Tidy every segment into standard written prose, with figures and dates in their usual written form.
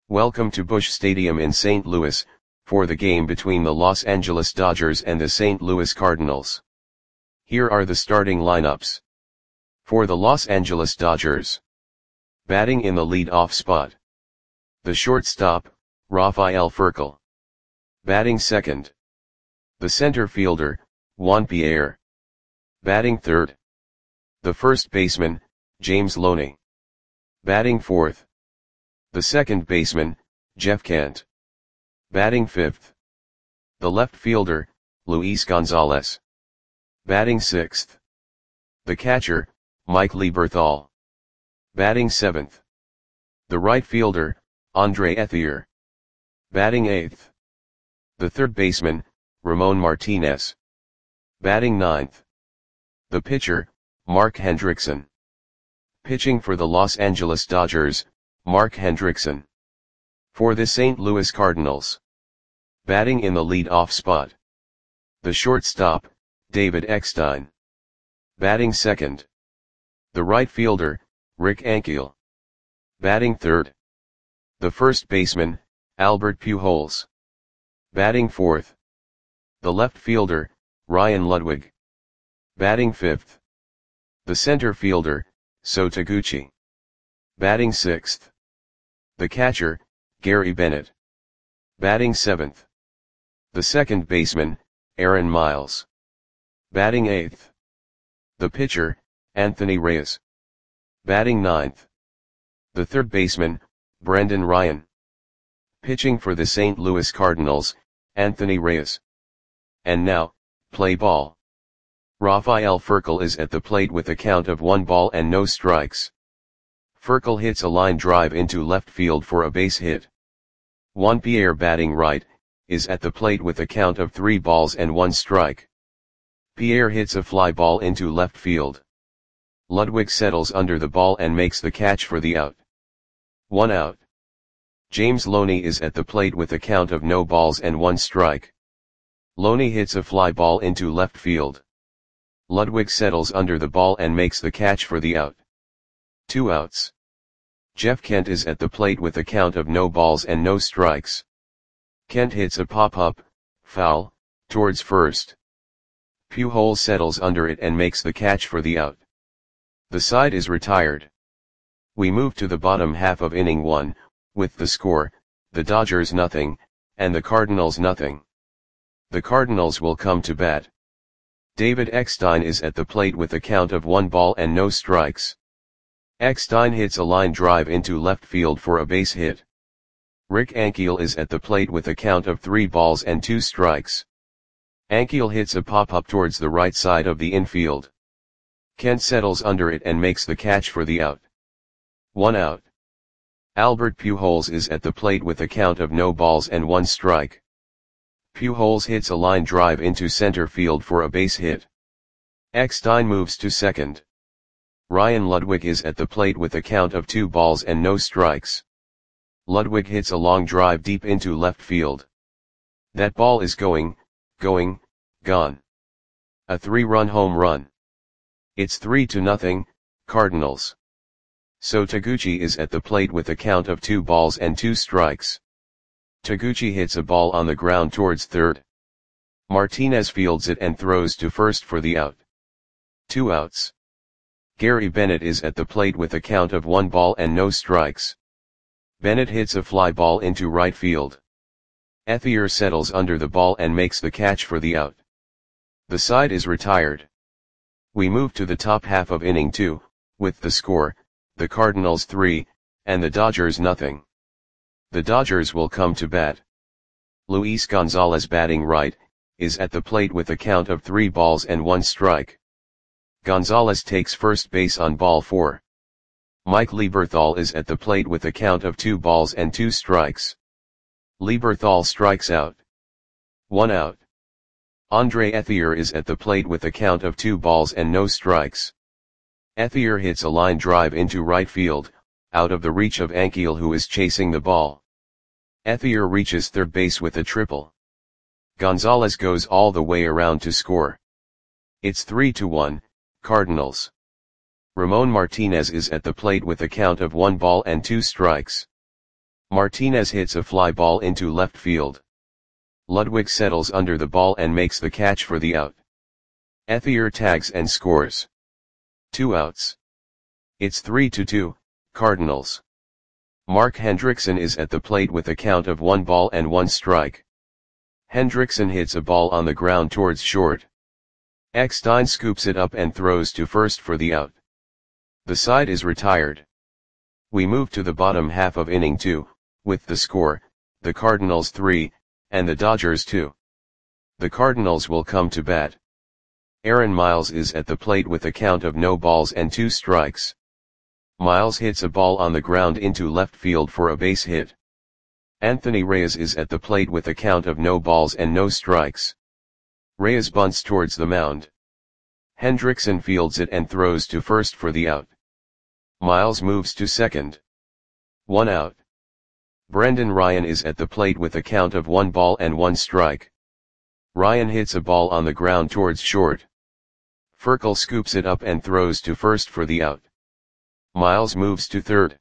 Welcome to Busch Stadium in St. Louis, for the game between the Los Angeles Dodgers and the St. Louis Cardinals. Here are the starting lineups. For the Los Angeles Dodgers. Batting in the lead-off spot. The shortstop, Rafael Furcal. Batting second. The center fielder, Juan Pierre. Batting third. The first baseman, James Loney. Batting fourth. The second baseman, Jeff Kent. Batting fifth. The left fielder, Luis Gonzalez. Batting sixth. The catcher, Mike Lieberthal. Batting seventh. The right fielder, Andre Ethier. Batting eighth. The third baseman, Ramon Martinez. Batting ninth. The pitcher, Mark Hendrickson. Pitching for the Los Angeles Dodgers, Mark Hendrickson. For the St. Louis Cardinals. Batting in the lead-off spot. The shortstop, David Eckstein. Batting second. The right fielder, Rick Ankiel. Batting third. The first baseman, Albert Pujols. Batting fourth. The left fielder, Ryan Ludwig. Batting fifth. The center fielder, So Taguchi. Batting sixth. The catcher, Gary Bennett. Batting seventh. The second baseman, Aaron Miles. Batting eighth. The pitcher, Anthony Reyes. Batting ninth. The third baseman, Brendan Ryan. Pitching for the St. Louis Cardinals, Anthony Reyes. And now, play ball. Rafael Furcal is at the plate with a count of 1 ball and no strikes. Furcal hits a line drive into left field for a base hit. Juan Pierre, batting right, is at the plate with a count of 3 balls and 1 strike. Pierre hits a fly ball into left field. Ludwig settles under the ball and makes the catch for the out. 1 out. James Loney is at the plate with a count of no balls and 1 strike. Loney hits a fly ball into left field. Ludwig settles under the ball and makes the catch for the out. 2 outs. Jeff Kent is at the plate with a count of no balls and no strikes. Kent hits a pop-up, foul, towards first. Pujols settles under it and makes the catch for the out. The side is retired. We move to the bottom half of inning 1, with the score, the Dodgers 0, and the Cardinals 0. The Cardinals will come to bat. David Eckstein is at the plate with a count of 1 ball and no strikes. Eckstein hits a line drive into left field for a base hit. Rick Ankiel is at the plate with a count of 3 balls and 2 strikes. Ankiel hits a pop-up towards the right side of the infield. Kent settles under it and makes the catch for the out. 1 out. Albert Pujols is at the plate with a count of no balls and 1 strike. Pujols hits a line drive into center field for a base hit. Eckstein moves to second. Ryan Ludwig is at the plate with a count of 2 balls and no strikes. Ludwig hits a long drive deep into left field. That ball is gone. A 3-run home run. It's 3-0, Cardinals. So Taguchi is at the plate with a count of 2 balls and 2 strikes. Taguchi hits a ball on the ground towards third. Martinez fields it and throws to first for the out. 2 outs. Gary Bennett is at the plate with a count of 1 ball and no strikes. Bennett hits a fly ball into right field. Ethier settles under the ball and makes the catch for the out. The side is retired. We move to the top half of inning 2, with the score, the Cardinals 3, and the Dodgers 0. The Dodgers will come to bat. Luis Gonzalez, batting right, is at the plate with a count of 3 balls and 1 strike. Gonzalez takes first base on ball 4. Mike Lieberthal is at the plate with a count of 2 balls and 2 strikes. Lieberthal strikes out. 1 out. Andre Ethier is at the plate with a count of 2 balls and no strikes. Ethier hits a line drive into right field, out of the reach of Ankiel, who is chasing the ball. Ethier reaches third base with a triple. Gonzalez goes all the way around to score. It's 3-1, Cardinals. Ramon Martinez is at the plate with a count of 1 ball and 2 strikes. Martinez hits a fly ball into left field. Ludwig settles under the ball and makes the catch for the out. Ethier tags and scores. 2 outs. It's 3-2, Cardinals. Mark Hendrickson is at the plate with a count of 1 ball and 1 strike. Hendrickson hits a ball on the ground towards short. Eckstein scoops it up and throws to first for the out. The side is retired. We move to the bottom half of inning 2, with the score, the Cardinals 3, and the Dodgers 2. The Cardinals will come to bat. Aaron Miles is at the plate with a count of no balls and 2 strikes. Miles hits a ball on the ground into left field for a base hit. Anthony Reyes is at the plate with a count of no balls and no strikes. Reyes bunts towards the mound. Hendrickson fields it and throws to first for the out. Miles moves to second. 1 out. Brendan Ryan is at the plate with a count of 1 ball and 1 strike. Ryan hits a ball on the ground towards short. Furkel scoops it up and throws to first for the out. Miles moves to third.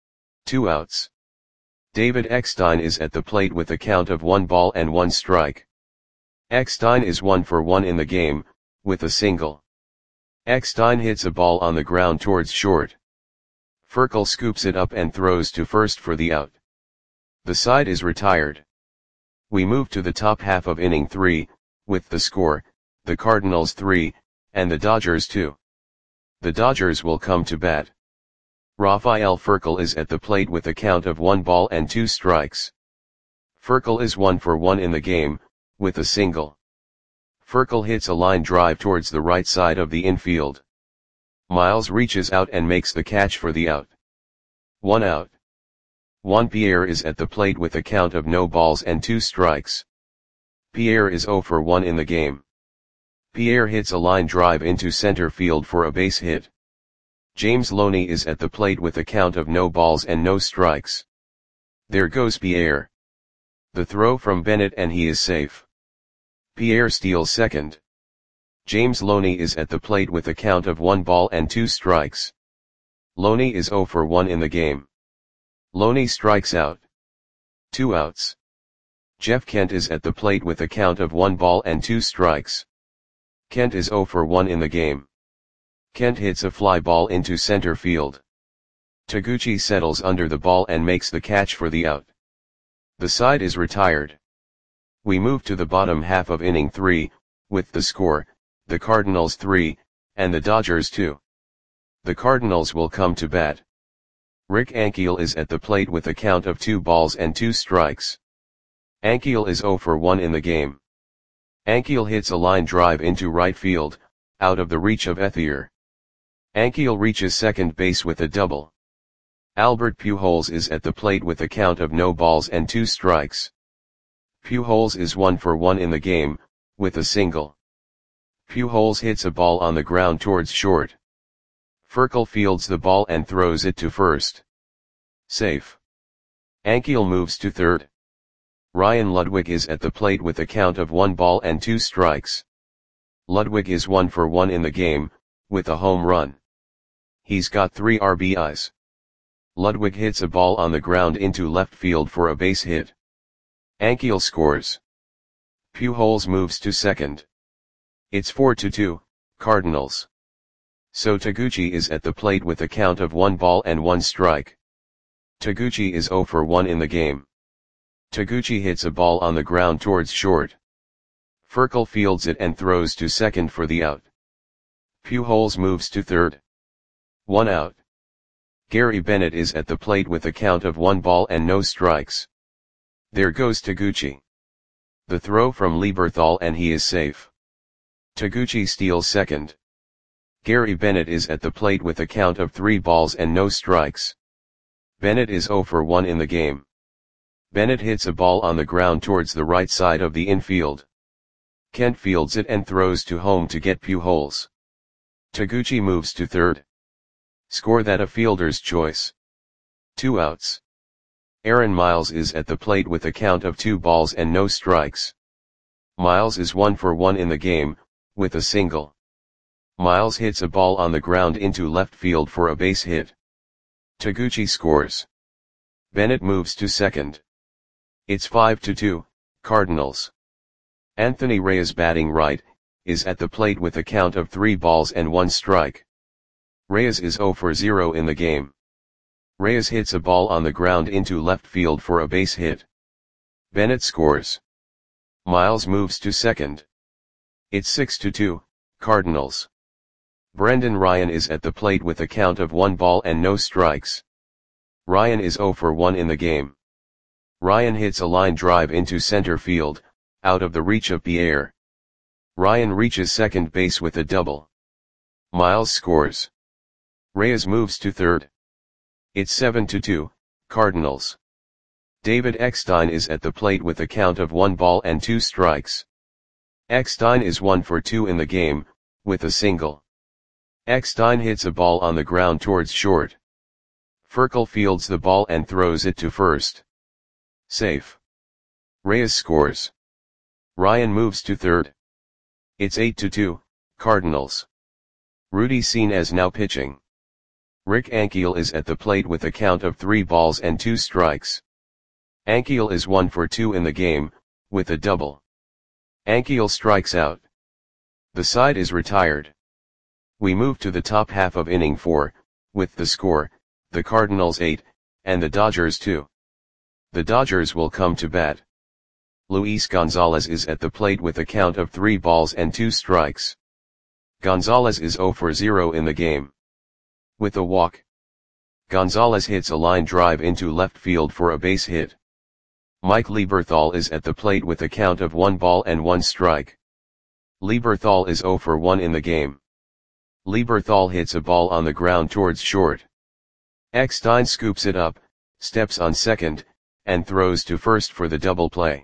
2 outs. David Eckstein is at the plate with a count of 1 ball and 1 strike. Eckstein is 1 for 1 in the game, with a single. Eckstein hits a ball on the ground towards short. Furkel scoops it up and throws to first for the out. The side is retired. We move to the top half of inning 3, with the score, the Cardinals 3, and the Dodgers 2. The Dodgers will come to bat. Rafael Furkel is at the plate with a count of 1 ball and 2 strikes. Furkel is 1 for 1 in the game, with a single. Furkel hits a line drive towards the right side of the infield. Miles reaches out and makes the catch for the out. 1 out. Juan Pierre is at the plate with a count of no balls and 2 strikes. Pierre is 0 for 1 in the game. Pierre hits a line drive into center field for a base hit. James Loney is at the plate with a count of no balls and no strikes. There goes Pierre. The throw from Bennett and he is safe. Pierre steals second. James Loney is at the plate with a count of 1 ball and 2 strikes. Loney is 0 for 1 in the game. Loney strikes out. 2 outs. Jeff Kent is at the plate with a count of 1 ball and 2 strikes. Kent is 0 for 1 in the game. Kent hits a fly ball into center field. Taguchi settles under the ball and makes the catch for the out. The side is retired. We move to the bottom half of inning 3, with the score, the Cardinals 3, and the Dodgers 2. The Cardinals will come to bat. Rick Ankiel is at the plate with a count of 2 balls and 2 strikes. Ankiel is 0 for 1 in the game. Ankiel hits a line drive into right field, out of the reach of Ethier. Ankiel reaches second base with a double. Albert Pujols is at the plate with a count of no balls and 2 strikes. Pujols is 1 for 1 in the game, with a single. Pujols hits a ball on the ground towards short. Furkel fields the ball and throws it to first. Safe. Ankiel moves to third. Ryan Ludwig is at the plate with a count of 1 ball and 2 strikes. Ludwig is 1 for 1 in the game, with a home run. He's got 3 RBIs. Ludwig hits a ball on the ground into left field for a base hit. Ankiel scores. Pujols moves to second. It's 4-2, Cardinals. So Taguchi is at the plate with a count of 1 ball and 1 strike. Taguchi is 0 for 1 in the game. Taguchi hits a ball on the ground towards short. Furkel fields it and throws to second for the out. Pujols moves to third. 1 out. Gary Bennett is at the plate with a count of 1 ball and no strikes. There goes Taguchi. The throw from Lieberthal and he is safe. Taguchi steals second. Gary Bennett is at the plate with a count of 3 balls and no strikes. Bennett is 0 for 1 in the game. Bennett hits a ball on the ground towards the right side of the infield. Kent fields it and throws to home to get Pujols. Taguchi moves to third. Score that a fielder's choice. 2 outs. Aaron Miles is at the plate with a count of 2 balls and no strikes. Miles is 1 for 1 in the game, with a single. Miles hits a ball on the ground into left field for a base hit. Taguchi scores. Bennett moves to second. It's 5-2, Cardinals. Anthony Reyes batting right, is at the plate with a count of 3 balls and 1 strike. Reyes is 0 for 0 in the game. Reyes hits a ball on the ground into left field for a base hit. Bennett scores. Miles moves to second. It's 6-2, Cardinals. Brendan Ryan is at the plate with a count of 1 ball and no strikes. Ryan is 0 for 1 in the game. Ryan hits a line drive into center field, out of the reach of Pierre. Ryan reaches second base with a double. Miles scores. Reyes moves to third. It's 7-2, Cardinals. David Eckstein is at the plate with a count of 1 ball and 2 strikes. Eckstein is 1 for 2 in the game, with a single. Eckstein hits a ball on the ground towards short. Furcal fields the ball and throws it to first. Safe. Reyes scores. Ryan moves to third. It's 8-2, Cardinals. Rudy Sean now pitching. Rick Ankiel is at the plate with a count of 3 balls and 2 strikes. Ankiel is 1 for 2 in the game, with a double. Ankiel strikes out. The side is retired. We move to the top half of inning 4, with the score, the Cardinals 8, and the Dodgers 2. The Dodgers will come to bat. Luis Gonzalez is at the plate with a count of 3 balls and 2 strikes. Gonzalez is 0 for 0 in the game. With a walk. Gonzalez hits a line drive into left field for a base hit. Mike Lieberthal is at the plate with a count of 1 ball and 1 strike. Lieberthal is 0 for 1 in the game. Lieberthal hits a ball on the ground towards short. Eckstein scoops it up, steps on second, and throws to first for the double play.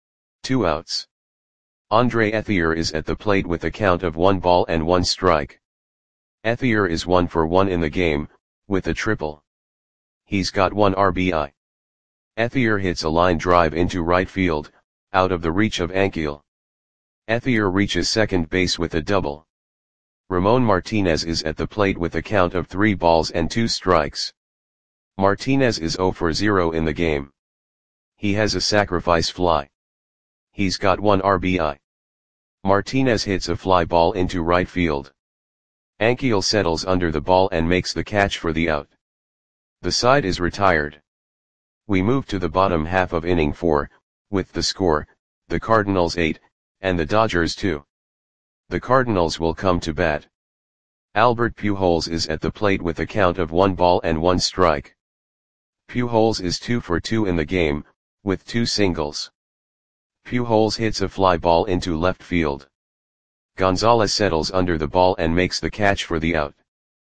2 outs. Andre Ethier is at the plate with a count of 1 ball and 1 strike. Ethier is 1 for 1 in the game, with a triple. He's got 1 RBI. Ethier hits a line drive into right field, out of the reach of Ankiel. Ethier reaches second base with a double. Ramon Martinez is at the plate with a count of 3 balls and 2 strikes. Martinez is 0 for 0 in the game. He has a sacrifice fly. He's got 1 RBI. Martinez hits a fly ball into right field. Ankiel settles under the ball and makes the catch for the out. The side is retired. We move to the bottom half of inning 4, with the score, the Cardinals 8, and the Dodgers 2. The Cardinals will come to bat. Albert Pujols is at the plate with a count of 1 ball and 1 strike. Pujols is 2 for 2 in the game, with 2 singles. Pujols hits a fly ball into left field. Gonzalez settles under the ball and makes the catch for the out.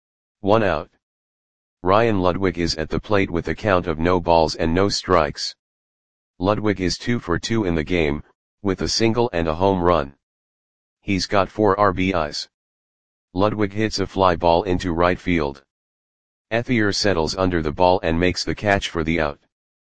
1 out. Ryan Ludwig is at the plate with a count of no balls and no strikes. Ludwig is 2 for 2 in the game, with a single and a home run. He's got 4 RBIs. Ludwig hits a fly ball into right field. Ethier settles under the ball and makes the catch for the out.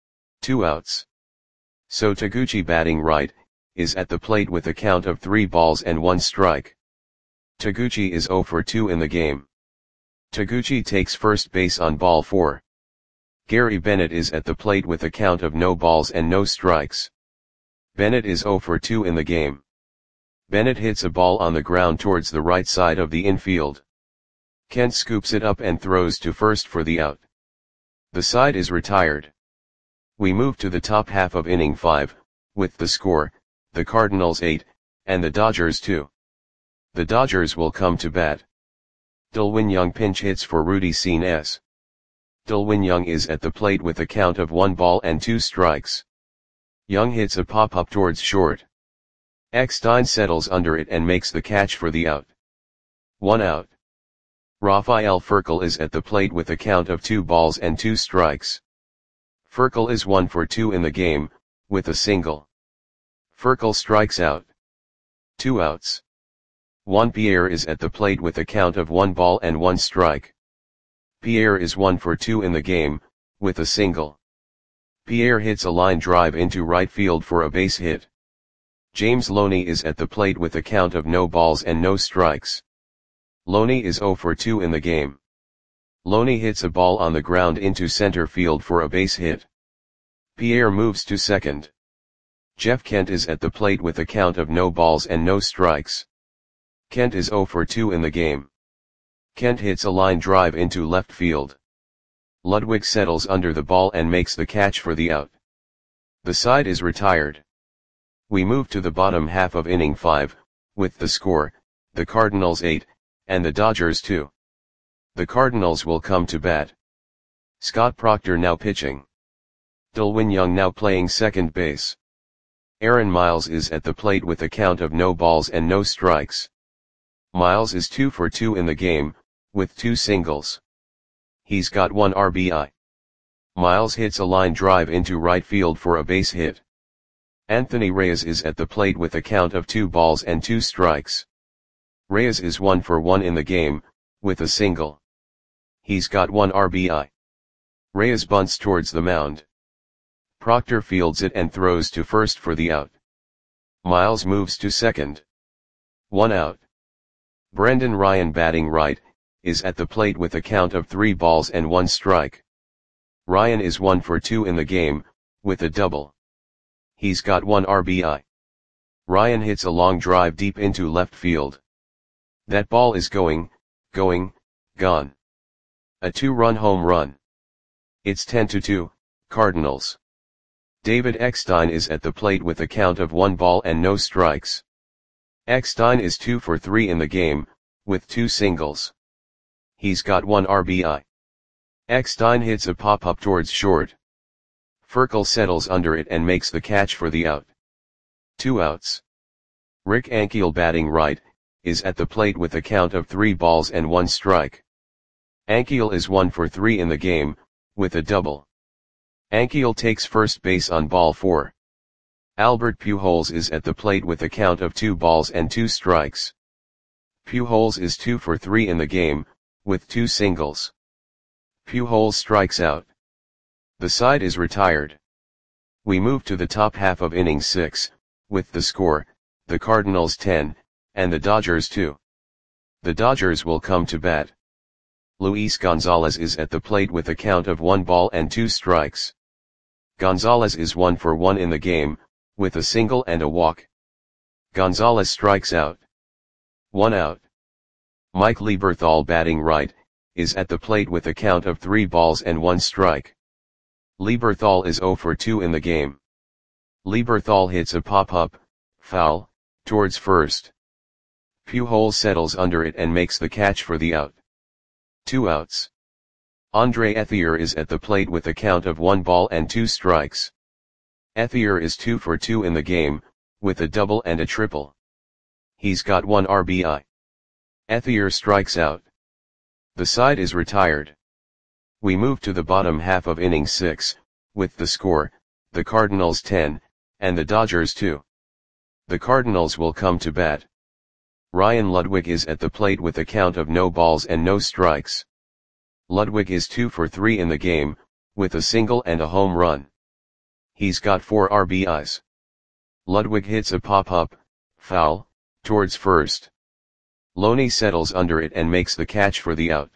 2 outs. So Taguchi batting right, is at the plate with a count of 3 balls and 1 strike. Taguchi is 0 for 2 in the game. Taguchi takes first base on ball 4. Gary Bennett is at the plate with a count of no balls and no strikes. Bennett is 0 for 2 in the game. Bennett hits a ball on the ground towards the right side of the infield. Kent scoops it up and throws to first for the out. The side is retired. We move to the top half of inning 5, with the score, the Cardinals 8, and the Dodgers 2. The Dodgers will come to bat. Delwin Young pinch hits for Rudy Sean. Delwin Young is at the plate with a count of 1 ball and 2 strikes. Young hits a pop-up towards short. Eckstein settles under it and makes the catch for the out. 1 out. Rafael Furcal is at the plate with a count of 2 balls and 2 strikes. Furcal is 1 for 2 in the game, with a single. Furcal strikes out. 2 outs. Juan Pierre is at the plate with a count of 1 ball and 1 strike. Pierre is 1 for 2 in the game, with a single. Pierre hits a line drive into right field for a base hit. James Loney is at the plate with a count of no balls and no strikes. Loney is 0 for 2 in the game. Loney hits a ball on the ground into center field for a base hit. Pierre moves to second. Jeff Kent is at the plate with a count of no balls and no strikes. Kent is 0 for 2 in the game. Kent hits a line drive into left field. Ludwig settles under the ball and makes the catch for the out. The side is retired. We move to the bottom half of inning 5, with the score, the Cardinals 8, and the Dodgers 2. The Cardinals will come to bat. Scott Proctor now pitching. Delwin Young now playing second base. Aaron Miles is at the plate with a count of no balls and no strikes. Miles is 2 for 2 in the game, with 2 singles. He's got 1 RBI. Miles hits a line drive into right field for a base hit. Anthony Reyes is at the plate with a count of 2 balls and 2 strikes. Reyes is 1 for 1 in the game, with a single. He's got 1 RBI. Reyes bunts towards the mound. Proctor fields it and throws to first for the out. Miles moves to second. 1 out. Brendan Ryan batting right, is at the plate with a count of 3 balls and 1 strike. Ryan is 1 for 2 in the game, with a double. He's got 1 RBI. Ryan hits a long drive deep into left field. That ball is going, gone. A 2-run home run. It's 10-2, Cardinals. David Eckstein is at the plate with a count of 1 ball and no strikes. Eckstein is 2 for 3 in the game, with 2 singles. He's got 1 RBI. Eckstein hits a pop-up towards short. Furkel settles under it and makes the catch for the out. 2 outs. Rick Ankiel batting right, is at the plate with a count of 3 balls and 1 strike. Ankiel is 1 for 3 in the game, with a double. Ankiel takes first base on ball 4. Albert Pujols is at the plate with a count of 2 balls and 2 strikes. Pujols is 2 for 3 in the game, with 2 singles. Pujols strikes out. The side is retired. We move to the top half of inning 6, with the score, the Cardinals 10, and the Dodgers 2. The Dodgers will come to bat. Luis Gonzalez is at the plate with a count of 1 ball and 2 strikes. Gonzalez is 1 for 1 in the game, with a single and a walk. Gonzalez strikes out. 1 out. Mike Lieberthal batting right, is at the plate with a count of 3 balls and 1 strike. Lieberthal is 0 for 2 in the game. Lieberthal hits a pop-up, foul, towards first. Pujols settles under it and makes the catch for the out. 2 outs. Andre Ethier is at the plate with a count of 1 ball and 2 strikes. Ethier is 2 for 2 in the game, with a double and a triple. He's got 1 RBI. Ethier strikes out. The side is retired. We move to the bottom half of inning 6, with the score, the Cardinals 10, and the Dodgers 2. The Cardinals will come to bat. Ryan Ludwig is at the plate with a count of no balls and no strikes. Ludwig is 2 for 3 in the game, with a single and a home run. He's got 4 RBIs. Ludwig hits a pop-up, foul, towards first. Loney settles under it and makes the catch for the out.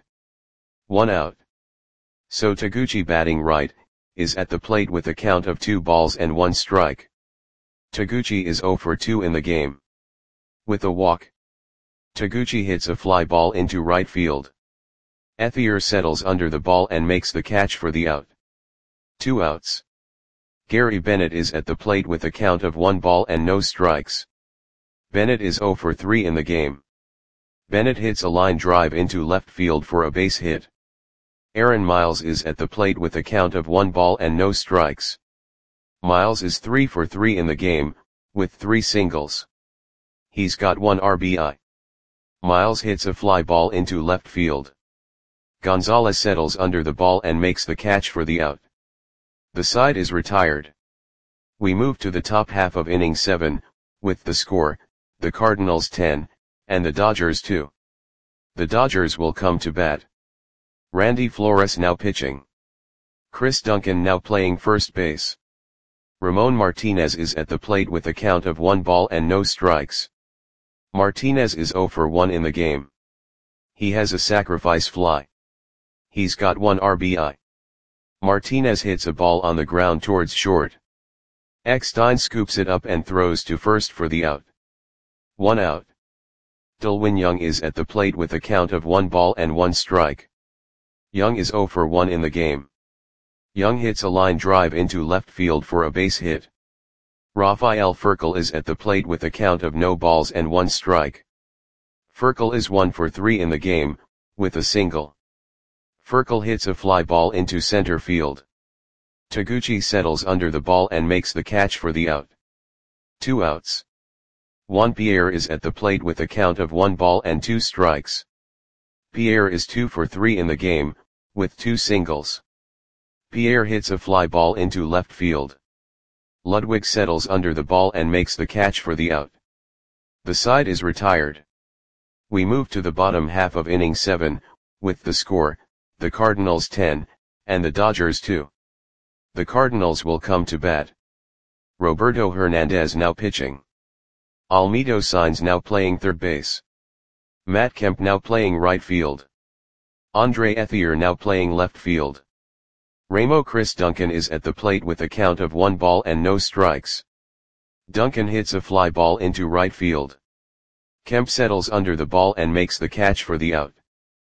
1 out. So Taguchi batting right, is at the plate with a count of 2 balls and 1 strike. Taguchi is 0 for 2 in the game. With a walk. Taguchi hits a fly ball into right field. Ethier settles under the ball and makes the catch for the out. 2 outs. Gary Bennett is at the plate with a count of 1 ball and no strikes. Bennett is 0 for 3 in the game. Bennett hits a line drive into left field for a base hit. Aaron Miles is at the plate with a count of 1 ball and no strikes. Miles is 3 for 3 in the game, with 3 singles. He's got 1 RBI. Miles hits a fly ball into left field. Gonzalez settles under the ball and makes the catch for the out. The side is retired. We move to the top half of inning 7, with the score, the Cardinals 10, and the Dodgers 2. The Dodgers will come to bat. Randy Flores now pitching. Chris Duncan now playing first base. Ramon Martinez is at the plate with a count of 1 ball and no strikes. Martinez is 0 for 1 in the game. He has a sacrifice fly. He's got 1 RBI. Martinez hits a ball on the ground towards short. Eckstein scoops it up and throws to first for the out. 1 out. Delwin Young is at the plate with a count of 1 ball and 1 strike. Young is 0 for 1 in the game. Young hits a line drive into left field for a base hit. Rafael Furcal is at the plate with a count of no balls and 1 strike. Furcal is 1 for 3 in the game, with a single. Furcal hits a fly ball into center field. Taguchi settles under the ball and makes the catch for the out. 2 outs. Juan Pierre is at the plate with a count of 1 ball and 2 strikes. Pierre is 2 for 3 in the game, with 2 singles. Pierre hits a fly ball into left field. Ludwig settles under the ball and makes the catch for the out. The side is retired. We move to the bottom half of inning 7, with the score, the Cardinals 10, and the Dodgers 2. The Cardinals will come to bat. Roberto Hernandez now pitching. Almedo Sainz now playing third base. Matt Kemp now playing right field. Andre Ethier now playing left field. Ramo Chris Duncan is at the plate with a count of 1 ball and no strikes. Duncan hits a fly ball into right field. Kemp settles under the ball and makes the catch for the out.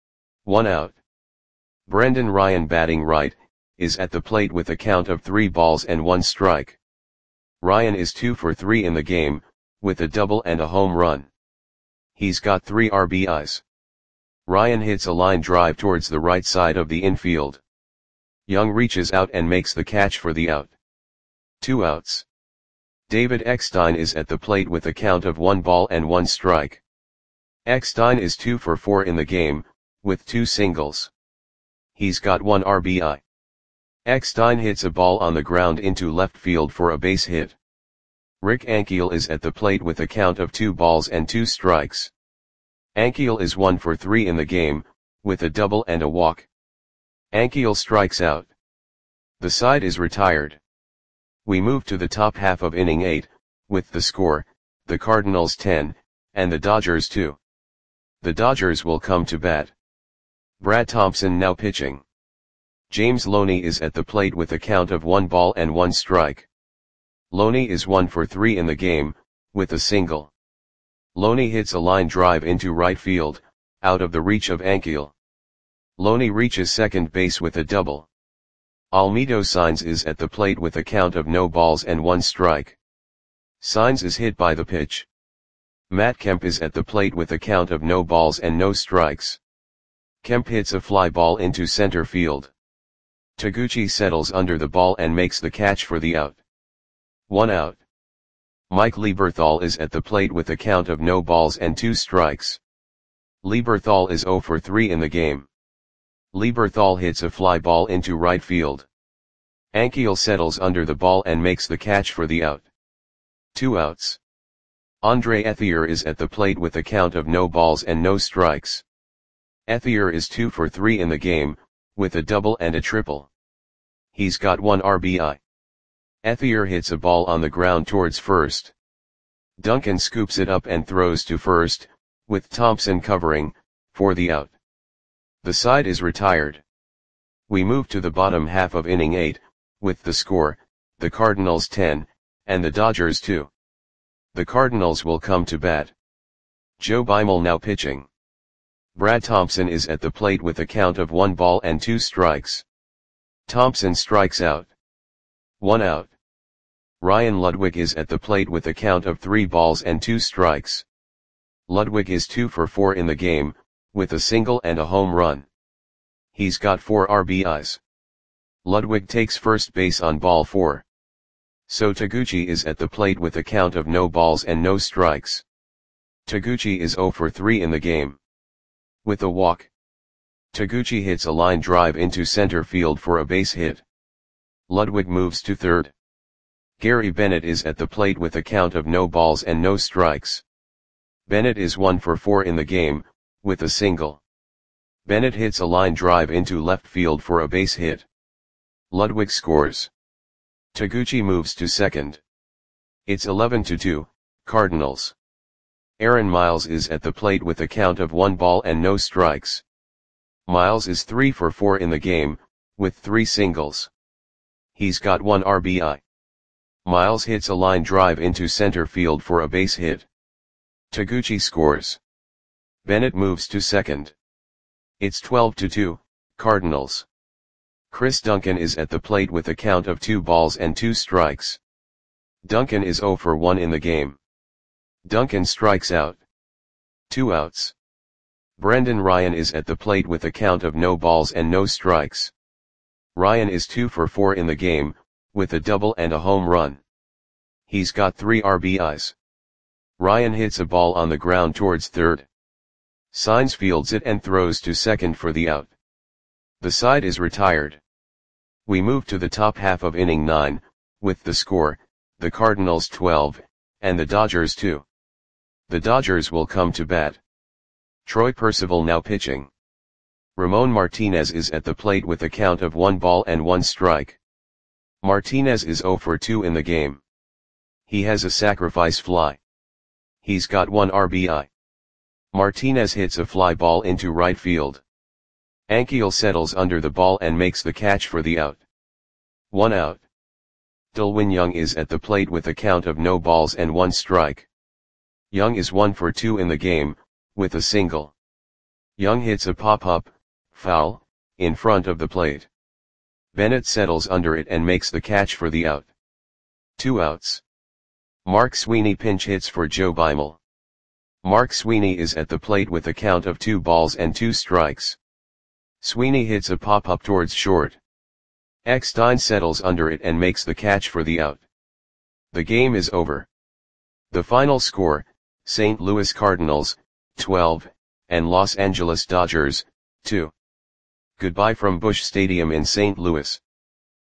1 out. Brendan Ryan batting right, is at the plate with a count of 3 balls and 1 strike. Ryan is 2 for 3 in the game, with a double and a home run. He's got 3 RBIs. Ryan hits a line drive towards the right side of the infield. Young reaches out and makes the catch for the out. 2 outs. David Eckstein is at the plate with a count of 1 ball and 1 strike. Eckstein is 2 for 4 in the game, with 2 singles. He's got 1 RBI. Eckstein hits a ball on the ground into left field for a base hit. Rick Ankiel is at the plate with a count of 2 balls and 2 strikes. Ankiel is 1 for 3 in the game, with a double and a walk. Ankiel strikes out. The side is retired. We move to the top half of inning 8, with the score, the Cardinals 10, and the Dodgers 2. The Dodgers will come to bat. Brad Thompson now pitching. James Loney is at the plate with a count of 1 ball and 1 strike. Loney is 1 for 3 in the game, with a single. Loney hits a line drive into right field, out of the reach of Ankiel. Loney reaches second base with a double. Almedo Sainz is at the plate with a count of no balls and 1 strike. Sainz is hit by the pitch. Matt Kemp is at the plate with a count of no balls and no strikes. Kemp hits a fly ball into center field. Taguchi settles under the ball and makes the catch for the out. 1 out. Mike Lieberthal is at the plate with a count of no balls and 2 strikes. Lieberthal is 0 for 3 in the game. Lieberthal hits a fly ball into right field. Ankiel settles under the ball and makes the catch for the out. 2 outs. Andre Ethier is at the plate with a count of no balls and no strikes. Ethier is 2 for 3 in the game, with a double and a triple. He's got 1 RBI. Ethier hits a ball on the ground towards first. Duncan scoops it up and throws to first, with Thompson covering, for the out. The side is retired. We move to the bottom half of inning 8, with the score, the Cardinals 10, and the Dodgers 2. The Cardinals will come to bat. Joe Beimel now pitching. Brad Thompson is at the plate with a count of 1 ball and 2 strikes. Thompson strikes out. 1 out. Ryan Ludwig is at the plate with a count of 3 balls and 2 strikes. Ludwig is 2 for 4 in the game, with a single and a home run. He's got 4 RBIs. Ludwig takes first base on ball 4. So Taguchi is at the plate with a count of no balls and no strikes. Taguchi is 0 for 3 in the game. With a walk. Taguchi hits a line drive into center field for a base hit. Ludwig moves to third. Gary Bennett is at the plate with a count of no balls and no strikes. Bennett is 1 for 4 in the game, with a single. Bennett hits a line drive into left field for a base hit. Ludwig scores. Taguchi moves to second. It's 11-2, Cardinals. Aaron Miles is at the plate with a count of 1 ball and no strikes. Miles is 3 for 4 in the game, with 3 singles. He's got 1 RBI. Miles hits a line drive into center field for a base hit. Taguchi scores. Bennett moves to second. It's 12-2, Cardinals. Chris Duncan is at the plate with a count of 2 balls and 2 strikes. Duncan is 0 for 1 in the game. Duncan strikes out. 2 outs. Brendan Ryan is at the plate with a count of no balls and no strikes. Ryan is 2 for 4 in the game, with a double and a home run. He's got 3 RBIs. Ryan hits a ball on the ground towards third. Saenz fields it and throws to second for the out. The side is retired. We move to the top half of inning 9, with the score, the Cardinals 12, and the Dodgers 2. The Dodgers will come to bat. Troy Percival now pitching. Ramon Martinez is at the plate with a count of 1 ball and 1 strike. Martinez is 0 for 2 in the game. He has a sacrifice fly. He's got 1 RBI. Martinez hits a fly ball into right field. Ankiel settles under the ball and makes the catch for the out. 1 out. Delwin Young is at the plate with a count of no balls and 1 strike. Young is 1 for 2 in the game, with a single. Young hits a pop-up, foul, in front of the plate. Bennett settles under it and makes the catch for the out. 2 outs. Mark Sweeney pinch hits for Joe Beimel. Mark Sweeney is at the plate with a count of 2 balls and 2 strikes. Sweeney hits a pop-up towards short. Eckstein settles under it and makes the catch for the out. The game is over. The final score, St. Louis Cardinals, 12, and Los Angeles Dodgers, 2. Goodbye from Busch Stadium in St. Louis.